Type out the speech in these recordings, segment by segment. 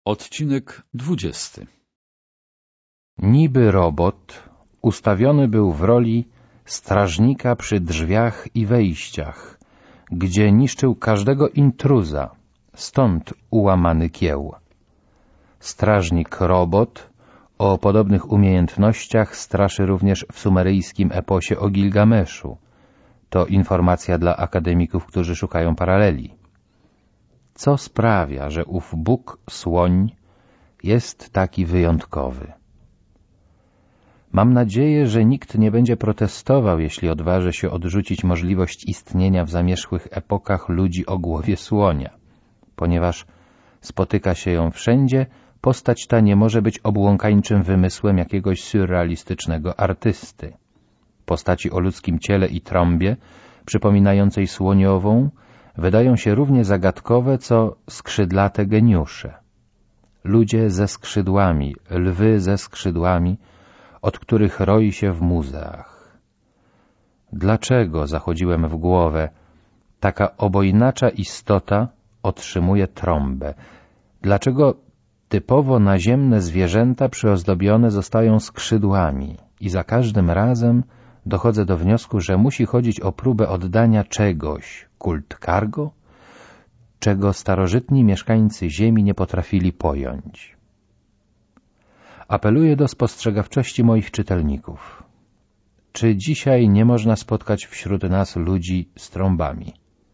Odcinek 20. Niby robot ustawiony był w roli strażnika przy drzwiach i wejściach, gdzie niszczył każdego intruza, stąd ułamany kieł. Strażnik robot o podobnych umiejętnościach straszy również w sumeryjskim eposie o Gilgameszu. To informacja dla akademików, którzy szukają paraleli. Co sprawia, że ów Bóg Słoń jest taki wyjątkowy? Mam nadzieję, że nikt nie będzie protestował, jeśli odważy się odrzucić możliwość istnienia w zamierzchłych epokach ludzi o głowie słonia. Ponieważ spotyka się ją wszędzie, postać ta nie może być obłąkańczym wymysłem jakiegoś surrealistycznego artysty. Postaci o ludzkim ciele i trąbie, przypominającej słoniową, wydają się równie zagadkowe, co skrzydlate geniusze. Ludzie ze skrzydłami, lwy ze skrzydłami, od których roi się w muzeach. Dlaczego, zachodziłem w głowę, taka obojnacza istota otrzymuje trąbę? Dlaczego typowo naziemne zwierzęta przyozdobione zostają skrzydłami i za każdym razem dochodzę do wniosku, że musi chodzić o próbę oddania czegoś, kult cargo, czego starożytni mieszkańcy Ziemi nie potrafili pojąć. Apeluję do spostrzegawczości moich czytelników. Czy dzisiaj nie można spotkać wśród nas ludzi z trąbami?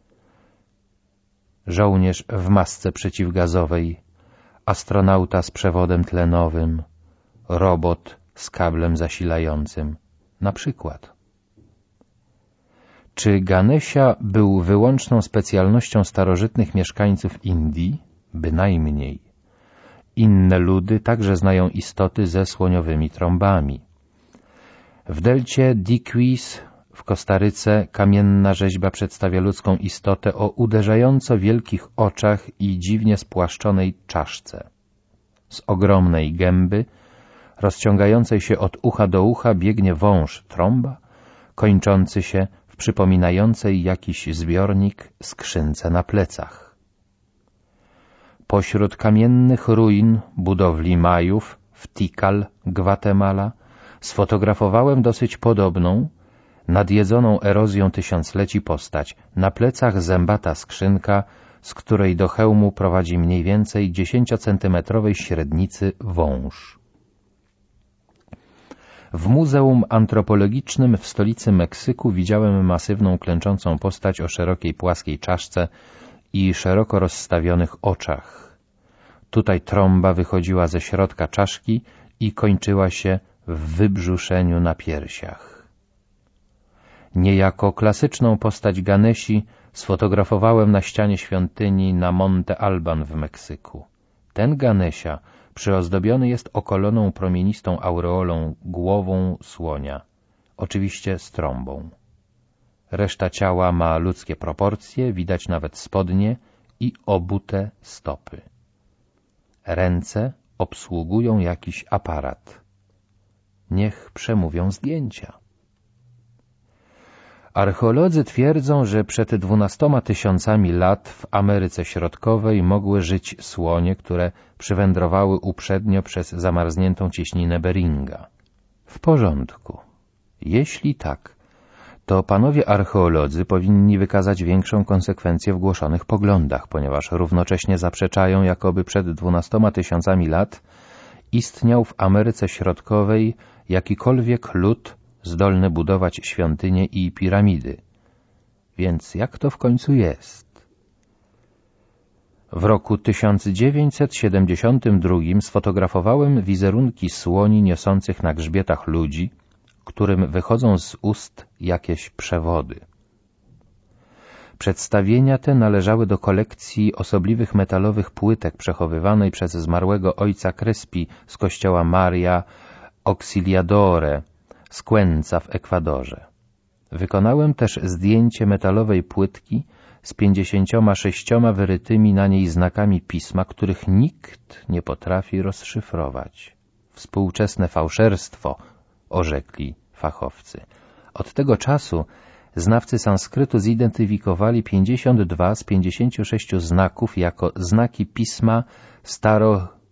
Żołnierz w masce przeciwgazowej, astronauta z przewodem tlenowym, robot z kablem zasilającym, na przykład. Czy Ganesia był wyłączną specjalnością starożytnych mieszkańców Indii? Bynajmniej. Inne ludy także znają istoty ze słoniowymi trąbami. W delcie Diquis w Kostaryce kamienna rzeźba przedstawia ludzką istotę o uderzająco wielkich oczach i dziwnie spłaszczonej czaszce. Z ogromnej gęby, rozciągającej się od ucha do ucha, biegnie wąż trąba, kończący się w przypominającej jakiś zbiornik skrzynce na plecach. Pośród kamiennych ruin budowli Majów w Tikal, Gwatemala, sfotografowałem dosyć podobną, nadjedzoną erozją tysiącleci postać. Na plecach zębata skrzynka, z której do hełmu prowadzi mniej więcej 10-centymetrowej średnicy wąż. W Muzeum Antropologicznym w stolicy Meksyku widziałem masywną klęczącą postać o szerokiej płaskiej czaszce i szeroko rozstawionych oczach. Tutaj trąba wychodziła ze środka czaszki i kończyła się w wybrzuszeniu na piersiach. Niejako klasyczną postać Ganesi sfotografowałem na ścianie świątyni na Monte Alban w Meksyku. Ten Ganesia przyozdobiony jest okoloną promienistą aureolą głową słonia, oczywiście z trąbą. Reszta ciała ma ludzkie proporcje, widać nawet spodnie i obute stopy. Ręce obsługują jakiś aparat. Niech przemówią zdjęcia. Archeolodzy twierdzą, że przed 12 000 lat w Ameryce Środkowej mogły żyć słonie, które przywędrowały uprzednio przez zamarzniętą cieśninę Beringa. W porządku. Jeśli tak, to panowie archeolodzy powinni wykazać większą konsekwencję w głoszonych poglądach, ponieważ równocześnie zaprzeczają, jakoby przed 12 000 lat istniał w Ameryce Środkowej jakikolwiek lud zdolny budować świątynie i piramidy. Więc jak to w końcu jest? W roku 1972 sfotografowałem wizerunki słoni niosących na grzbietach ludzi, którym wychodzą z ust jakieś przewody. Przedstawienia te należały do kolekcji osobliwych metalowych płytek przechowywanej przez zmarłego ojca Crespi z kościoła Maria Auxiliadore z Cuenca w Ekwadorze. Wykonałem też zdjęcie metalowej płytki z 56 wyrytymi na niej znakami pisma, których nikt nie potrafi rozszyfrować. Współczesne fałszerstwo, orzekli fachowcy. Od tego czasu znawcy sanskrytu zidentyfikowali 52 z 56 znaków jako znaki pisma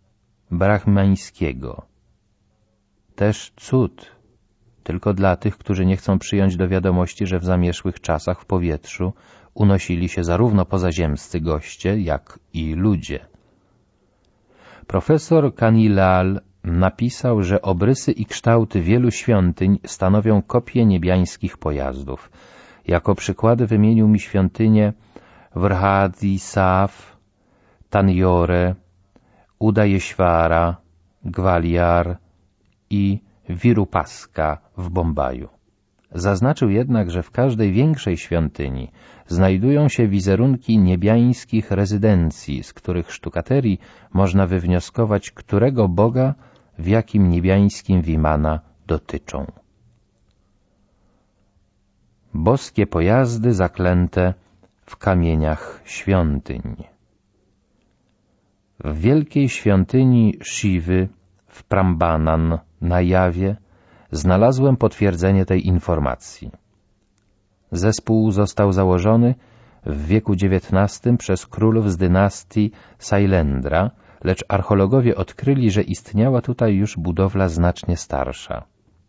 brahmańskiego. Też cud, tylko dla tych, którzy nie chcą przyjąć do wiadomości, że w zamierzchłych czasach w powietrzu unosili się zarówno pozaziemscy goście, jak i ludzie. Profesor Kanilal napisał, że obrysy i kształty wielu świątyń stanowią kopie niebiańskich pojazdów. Jako przykłady wymienił mi świątynię Vrhadisaf, Tanjore, Udayeshwara, Gwaliar i Virupaska w Bombaju. Zaznaczył jednak, że w każdej większej świątyni znajdują się wizerunki niebiańskich rezydencji, z których sztukaterii można wywnioskować, którego Boga w jakim niebiańskim Vimana dotyczą. Boskie pojazdy zaklęte w kamieniach świątyń. W wielkiej świątyni Shiwy w Prambanan na Jawie znalazłem potwierdzenie tej informacji. Zespół został założony w wieku XIX przez królów z dynastii Sailendra, lecz archeologowie odkryli, że istniała tutaj już budowla znacznie starsza.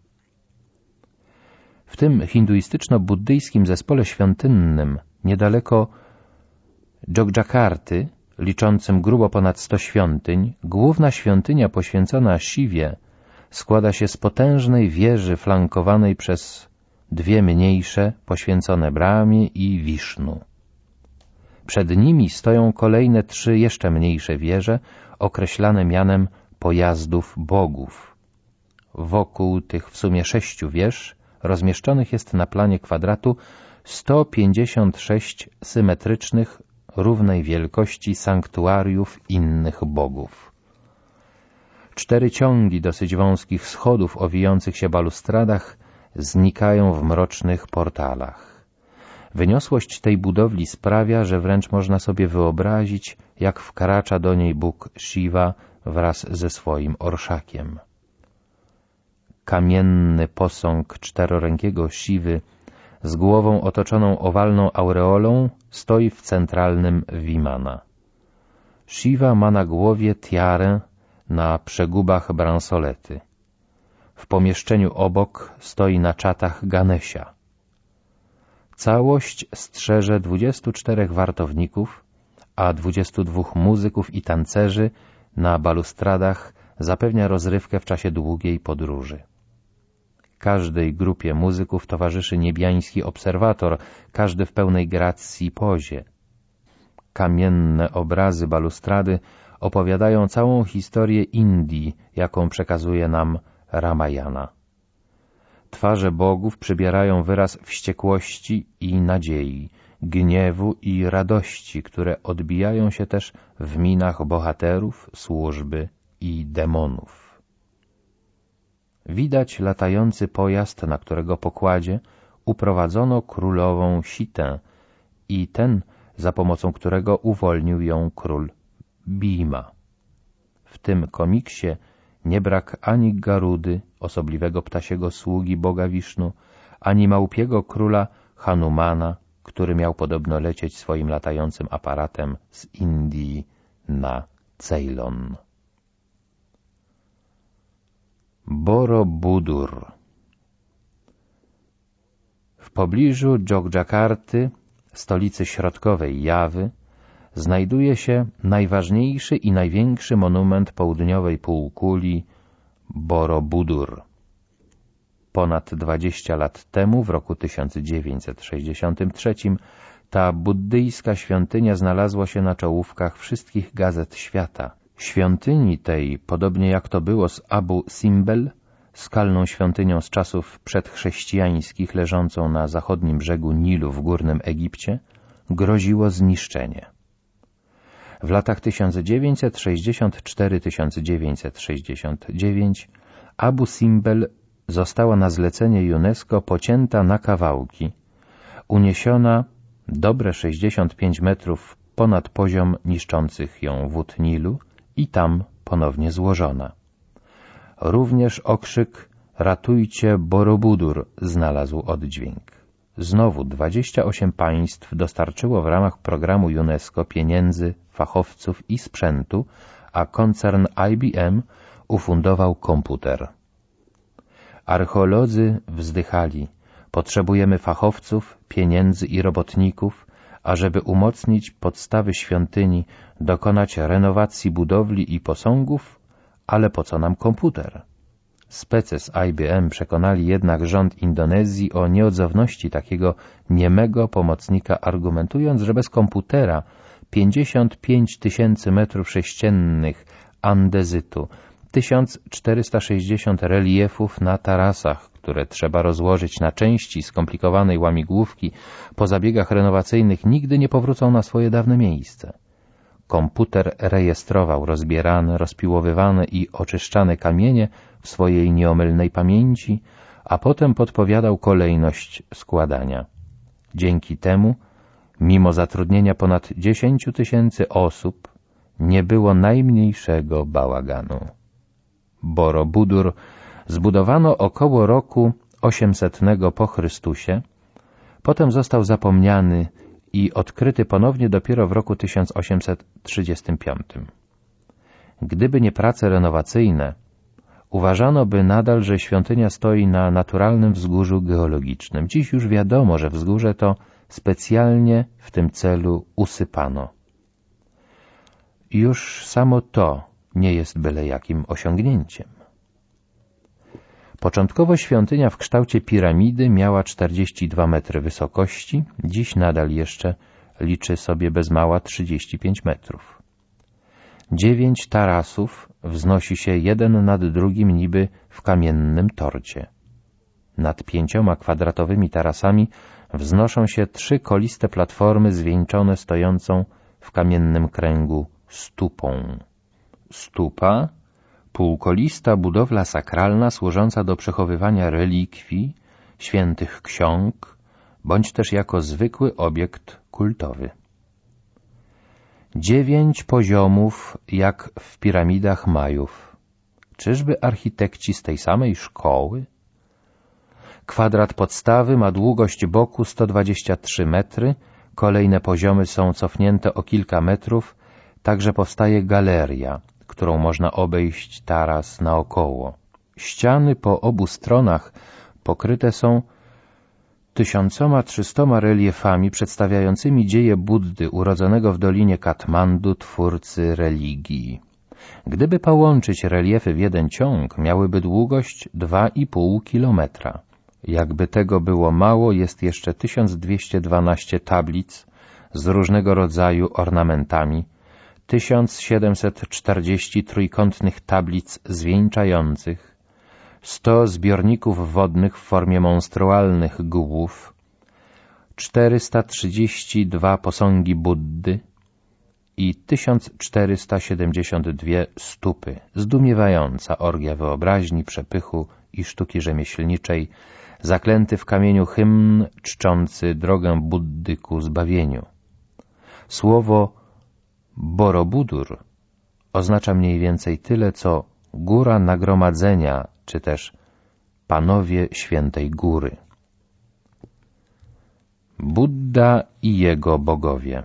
W tym hinduistyczno-buddyjskim zespole świątynnym, niedaleko Jogjakarty, liczącym grubo ponad 100 świątyń, główna świątynia poświęcona Shiwie składa się z potężnej wieży flankowanej przez dwie mniejsze, poświęcone Brahmie i Wisznu. Przed nimi stoją kolejne 3 jeszcze mniejsze wieże, określane mianem pojazdów bogów. Wokół tych w sumie 6 wież rozmieszczonych jest na planie kwadratu 156 symetrycznych, równej wielkości sanktuariów innych bogów. 4 ciągi dosyć wąskich schodów o wijących się balustradach znikają w mrocznych portalach. Wyniosłość tej budowli sprawia, że wręcz można sobie wyobrazić, jak wkracza do niej Bóg Shiva wraz ze swoim orszakiem. Kamienny posąg czterorękiego Shivy z głową otoczoną owalną aureolą stoi w centralnym Vimana. Shiva ma na głowie tiarę na przegubach bransolety. W pomieszczeniu obok stoi na czatach Ganesha. Całość strzeże 24 wartowników, a 22 muzyków i tancerzy na balustradach zapewnia rozrywkę w czasie długiej podróży. Każdej grupie muzyków towarzyszy niebiański obserwator, każdy w pełnej gracji i pozie. Kamienne obrazy balustrady opowiadają całą historię Indii, jaką przekazuje nam Ramayana. Twarze bogów przybierają wyraz wściekłości i nadziei, gniewu i radości, które odbijają się też w minach bohaterów, służby i demonów. Widać latający pojazd, na którego pokładzie uprowadzono królową Sitę i ten, za pomocą którego uwolnił ją król Bhima. W tym komiksie nie brak ani Garudy, osobliwego ptasiego sługi Boga Wisznu, ani małpiego króla Hanumana, który miał podobno lecieć swoim latającym aparatem z Indii na Ceylon. Borobudur. W pobliżu Jogjakarty, stolicy środkowej Jawy, znajduje się najważniejszy i największy monument południowej półkuli Borobudur. Ponad 20 lat temu, w roku 1963, ta buddyjska świątynia znalazła się na czołówkach wszystkich gazet świata. Świątyni tej, podobnie jak to było z Abu Simbel, skalną świątynią z czasów przedchrześcijańskich leżącą na zachodnim brzegu Nilu w Górnym Egipcie, groziło zniszczenie. W latach 1964-1969 Abu Simbel została na zlecenie UNESCO pocięta na kawałki, uniesiona dobre 65 metrów ponad poziom niszczących ją wód Nilu i tam ponownie złożona. Również okrzyk „Ratujcie Borobudur” znalazł oddźwięk. Znowu 28 państw dostarczyło w ramach programu UNESCO pieniędzy, fachowców i sprzętu, a koncern IBM ufundował komputer. Archeolodzy wzdychali: potrzebujemy fachowców, pieniędzy i robotników, ażeby umocnić podstawy świątyni, dokonać renowacji budowli i posągów, ale po co nam komputer? Spece z IBM przekonali jednak rząd Indonezji o nieodzowności takiego niemego pomocnika, argumentując, że bez komputera 55 000 metrów sześciennych andezytu, 1460 reliefów na tarasach, które trzeba rozłożyć na części skomplikowanej łamigłówki, po zabiegach renowacyjnych nigdy nie powrócą na swoje dawne miejsce. Komputer rejestrował rozbierane, rozpiłowywane i oczyszczane kamienie w swojej nieomylnej pamięci, a potem podpowiadał kolejność składania. Dzięki temu, mimo zatrudnienia ponad 10 000 osób, nie było najmniejszego bałaganu. Borobudur zbudowano około roku 800 po Chrystusie, potem został zapomniany i odkryty ponownie dopiero w roku 1835. Gdyby nie prace renowacyjne, uważano by nadal, że świątynia stoi na naturalnym wzgórzu geologicznym. Dziś już wiadomo, że wzgórze to specjalnie w tym celu usypano. Już samo to nie jest byle jakim osiągnięciem. Początkowo świątynia w kształcie piramidy miała 42 metry wysokości, dziś nadal jeszcze liczy sobie bez mała 35 metrów. 9 tarasów wznosi się jeden nad drugim niby w kamiennym torcie. Nad 5 kwadratowymi tarasami wznoszą się 3 koliste platformy zwieńczone stojącą w kamiennym kręgu stupą. Stupa, półkolista budowla sakralna służąca do przechowywania relikwii, świętych ksiąg, bądź też jako zwykły obiekt kultowy. 9 poziomów jak w piramidach Majów. Czyżby architekci z tej samej szkoły? Kwadrat podstawy ma długość boku 123 metry, kolejne poziomy są cofnięte o kilka metrów, także powstaje galeria, którą można obejść taras naokoło. Ściany po obu stronach pokryte są 1300 reliefami przedstawiającymi dzieje Buddy urodzonego w dolinie Katmandu, twórcy religii. Gdyby połączyć reliefy w jeden ciąg, miałyby długość 2,5 kilometra. Jakby tego było mało, jest jeszcze 1212 tablic z różnego rodzaju ornamentami, 1740 trójkątnych tablic zwieńczających, 100 zbiorników wodnych w formie monstrualnych głów, 432 posągi Buddy i 1472 stupy. Zdumiewająca orgia wyobraźni, przepychu i sztuki rzemieślniczej, zaklęty w kamieniu hymn czczący drogę Buddy ku zbawieniu. Słowo Borobudur oznacza mniej więcej tyle, co Góra Nagromadzenia, czy też Panowie Świętej Góry. Budda i jego bogowie.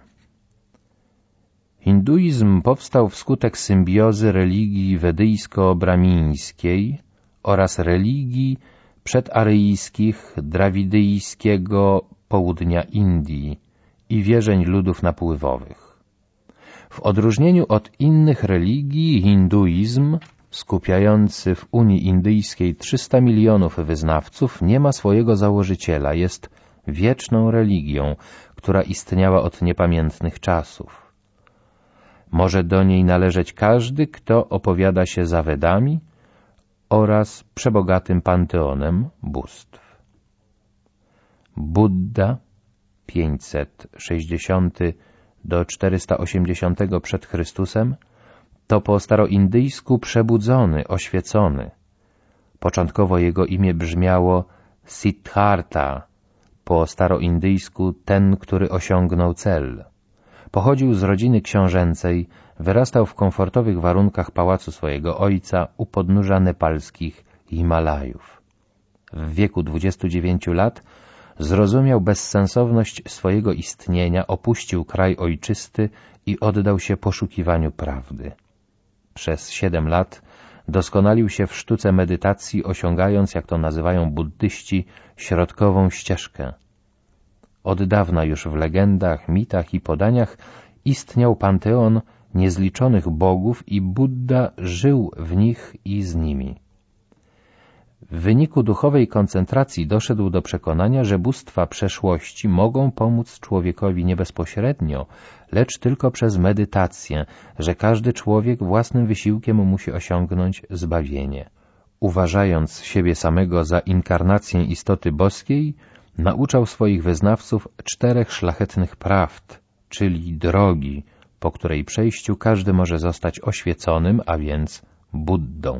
Hinduizm powstał wskutek symbiozy religii wedyjsko-bramińskiej oraz religii przedaryjskich drawidyjskiego południa Indii i wierzeń ludów napływowych. W odróżnieniu od innych religii, hinduizm, skupiający w Unii Indyjskiej 300 milionów wyznawców, nie ma swojego założyciela, jest wieczną religią, która istniała od niepamiętnych czasów. Może do niej należeć każdy, kto opowiada się za Wedami oraz przebogatym panteonem bóstw. Budda 560 do 480 przed Chrystusem to po staroindyjsku przebudzony, oświecony. Początkowo jego imię brzmiało Siddhartha, po staroindyjsku ten, który osiągnął cel. Pochodził z rodziny książęcej, wyrastał w komfortowych warunkach pałacu swojego ojca u podnóża nepalskich Himalajów. W wieku 29 lat zrozumiał bezsensowność swojego istnienia, opuścił kraj ojczysty i oddał się poszukiwaniu prawdy. Przez 7 lat doskonalił się w sztuce medytacji, osiągając, jak to nazywają buddyści, środkową ścieżkę. Od dawna już w legendach, mitach i podaniach istniał panteon niezliczonych bogów i Buddha żył w nich i z nimi. W wyniku duchowej koncentracji doszedł do przekonania, że bóstwa przeszłości mogą pomóc człowiekowi nie bezpośrednio, lecz tylko przez medytację, że każdy człowiek własnym wysiłkiem musi osiągnąć zbawienie. Uważając siebie samego za inkarnację istoty boskiej, nauczał swoich wyznawców 4 szlachetnych prawd, czyli drogi, po której przejściu każdy może zostać oświeconym, a więc Buddą.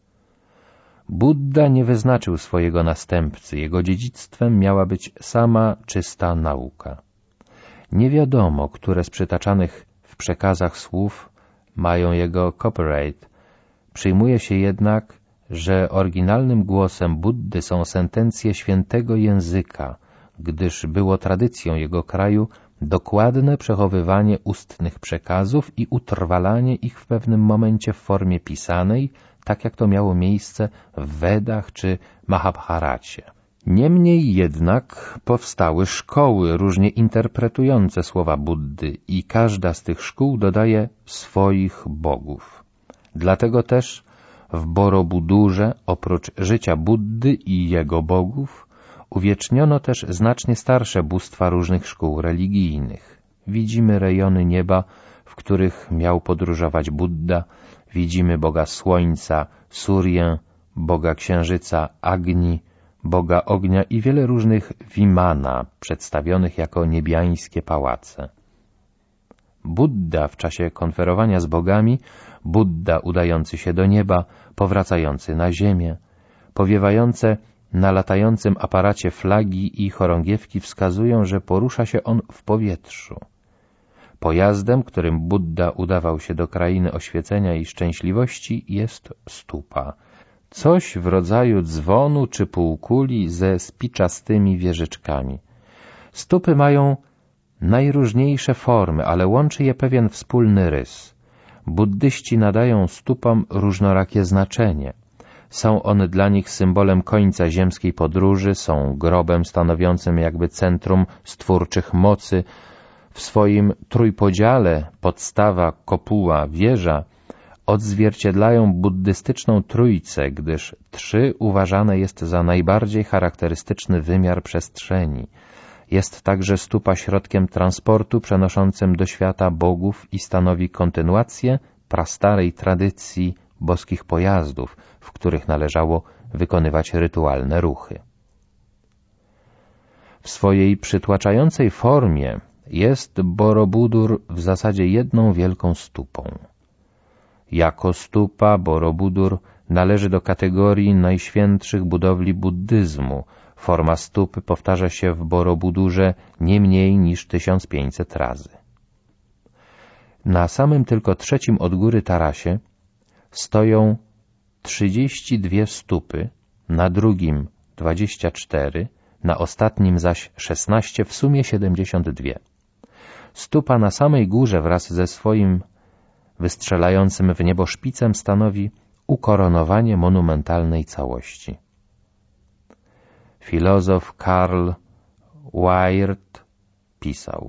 Buddha nie wyznaczył swojego następcy, jego dziedzictwem miała być sama czysta nauka. Nie wiadomo, które z przytaczanych w przekazach słów mają jego copyright. Przyjmuje się jednak, że oryginalnym głosem Buddy są sentencje świętego języka, gdyż było tradycją jego kraju dokładne przechowywanie ustnych przekazów i utrwalanie ich w pewnym momencie w formie pisanej, tak jak to miało miejsce w Wedach czy Mahabharacie. Niemniej jednak powstały szkoły różnie interpretujące słowa Buddy i każda z tych szkół dodaje swoich bogów. Dlatego też w Borobudurze oprócz życia Buddy i jego bogów uwieczniono też znacznie starsze bóstwa różnych szkół religijnych. Widzimy rejony nieba, w których miał podróżować Buddha, widzimy Boga Słońca, Surję, Boga Księżyca, Agni, Boga Ognia i wiele różnych Vimana, przedstawionych jako niebiańskie pałace. Buddha w czasie konferowania z bogami, Buddha udający się do nieba, powracający na ziemię, powiewające na latającym aparacie flagi i chorągiewki wskazują, że porusza się on w powietrzu. Pojazdem, którym Buddha udawał się do krainy oświecenia i szczęśliwości, jest stupa. Coś w rodzaju dzwonu czy półkuli ze spiczastymi wieżyczkami. Stupy mają najróżniejsze formy, ale łączy je pewien wspólny rys. Buddyści nadają stupom różnorakie znaczenie. Są one dla nich symbolem końca ziemskiej podróży, są grobem stanowiącym jakby centrum stwórczych mocy. W swoim trójpodziale podstawa, kopuła, wieża odzwierciedlają buddystyczną trójcę, gdyż 3 uważane jest za najbardziej charakterystyczny wymiar przestrzeni. Jest także stupa środkiem transportu przenoszącym do świata bogów i stanowi kontynuację prastarej tradycji boskich pojazdów, w których należało wykonywać rytualne ruchy. W swojej przytłaczającej formie jest Borobudur w zasadzie jedną wielką stupą. Jako stupa Borobudur należy do kategorii najświętszych budowli buddyzmu. Forma stupy powtarza się w Borobudurze nie mniej niż 1500 razy. Na samym tylko 3. od góry tarasie stoją 32 stupy, na drugim 24, na ostatnim zaś 16, w sumie 72. Stupa na samej górze wraz ze swoim wystrzelającym w niebo szpicem stanowi ukoronowanie monumentalnej całości. Filozof Karl Weyrt pisał: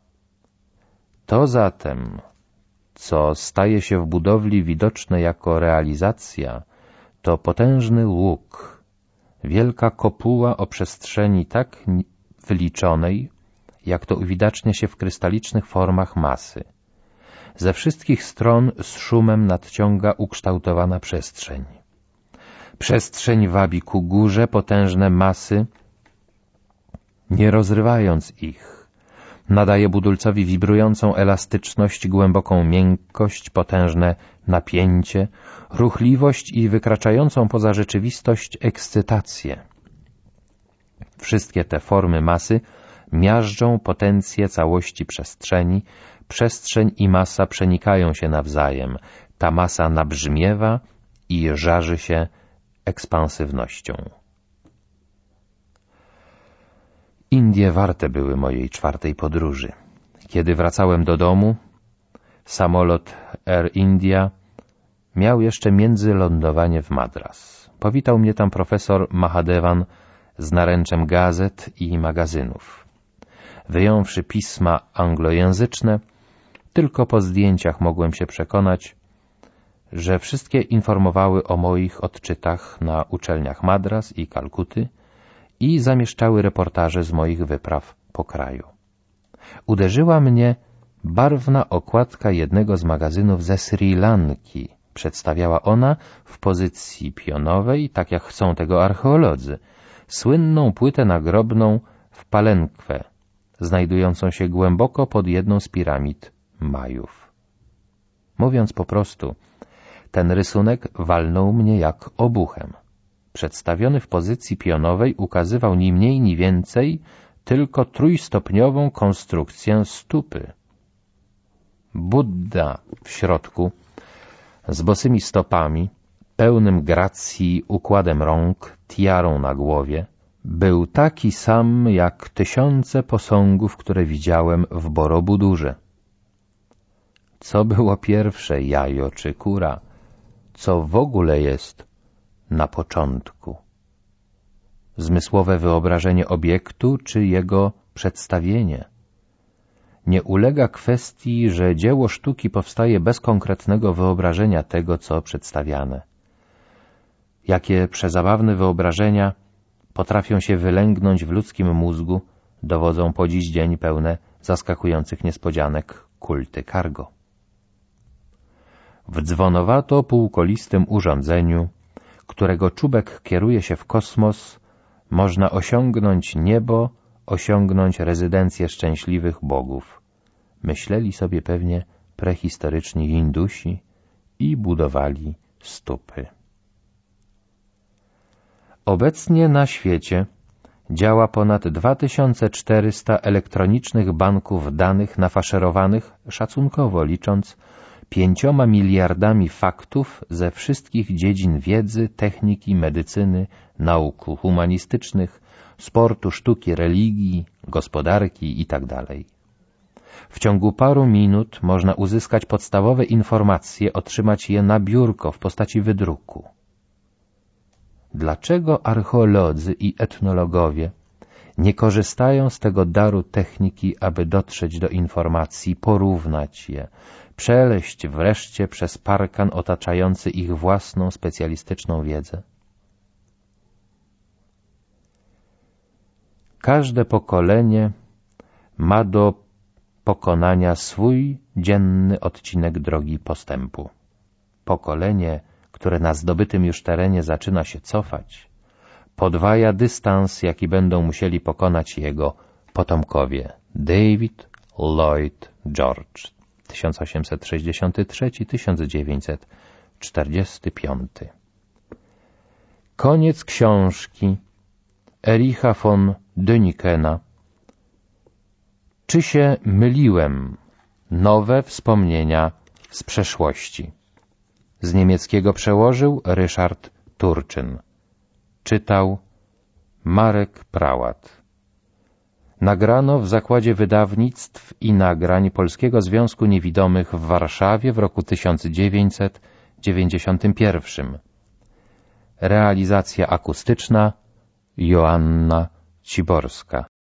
to zatem, co staje się w budowli widoczne jako realizacja, to potężny łuk, wielka kopuła o przestrzeni tak wyliczonej, jak to uwidacznia się w krystalicznych formach masy. Ze wszystkich stron z szumem nadciąga ukształtowana przestrzeń. Przestrzeń wabi ku górze potężne masy, nie rozrywając ich. Nadaje budulcowi wibrującą elastyczność, głęboką miękkość, potężne napięcie, ruchliwość i wykraczającą poza rzeczywistość ekscytację. Wszystkie te formy masy miażdżą potencję całości przestrzeni, przestrzeń i masa przenikają się nawzajem, ta masa nabrzmiewa i żarzy się ekspansywnością. Indie warte były mojej 4. podróży. Kiedy wracałem do domu, samolot Air India miał jeszcze międzylądowanie w Madras. Powitał mnie tam profesor Mahadevan z naręczem gazet i magazynów. Wyjąwszy pisma anglojęzyczne, tylko po zdjęciach mogłem się przekonać, że wszystkie informowały o moich odczytach na uczelniach Madras i Kalkuty i zamieszczały reportaże z moich wypraw po kraju. Uderzyła mnie barwna okładka jednego z magazynów ze Sri Lanki. Przedstawiała ona w pozycji pionowej, tak jak chcą tego archeolodzy, słynną płytę nagrobną w Palenque, znajdującą się głęboko pod jedną z piramid Majów. Mówiąc po prostu, ten rysunek walnął mnie jak obuchem. Przedstawiony w pozycji pionowej ukazywał ni mniej ni więcej tylko trójstopniową konstrukcję stópy. Budda w środku, z bosymi stopami, pełnym gracji układem rąk, tiarą na głowie, był taki sam jak tysiące posągów, które widziałem w Borobudurze. Co było pierwsze, jajo czy kura? Co w ogóle jest na początku? Zmysłowe wyobrażenie obiektu czy jego przedstawienie? Nie ulega kwestii, że dzieło sztuki powstaje bez konkretnego wyobrażenia tego, co przedstawiane. Jakie przezabawne wyobrażenia potrafią się wylęgnąć w ludzkim mózgu, dowodzą po dziś dzień pełne zaskakujących niespodzianek kulty Cargo. W dzwonowato półkolistym urządzeniu, którego czubek kieruje się w kosmos, można osiągnąć niebo, osiągnąć rezydencję szczęśliwych bogów. Myśleli sobie pewnie prehistoryczni Hindusi i budowali stupy. Obecnie na świecie działa ponad 2400 elektronicznych banków danych nafaszerowanych, szacunkowo licząc, 5 miliardami faktów ze wszystkich dziedzin wiedzy, techniki, medycyny, nauk humanistycznych, sportu, sztuki, religii, gospodarki itd. W ciągu paru minut można uzyskać podstawowe informacje, otrzymać je na biurko w postaci wydruku. Dlaczego archeolodzy i etnologowie nie korzystają z tego daru techniki, aby dotrzeć do informacji, porównać je, przeleść wreszcie przez parkan otaczający ich własną specjalistyczną wiedzę? Każde pokolenie ma do pokonania swój dzienny odcinek drogi postępu. Pokolenie, które na zdobytym już terenie zaczyna się cofać, podwaja dystans, jaki będą musieli pokonać jego potomkowie. David Lloyd George, 1863-1945. Koniec książki Ericha von Dänikena. Czy się myliłem? Nowe wspomnienia z przeszłości. Z niemieckiego przełożył Ryszard Turczyn. Czytał Marek Prałat. Nagrano w Zakładzie Wydawnictw i Nagrań Polskiego Związku Niewidomych w Warszawie w roku 1991. Realizacja akustyczna Joanna Ciborska.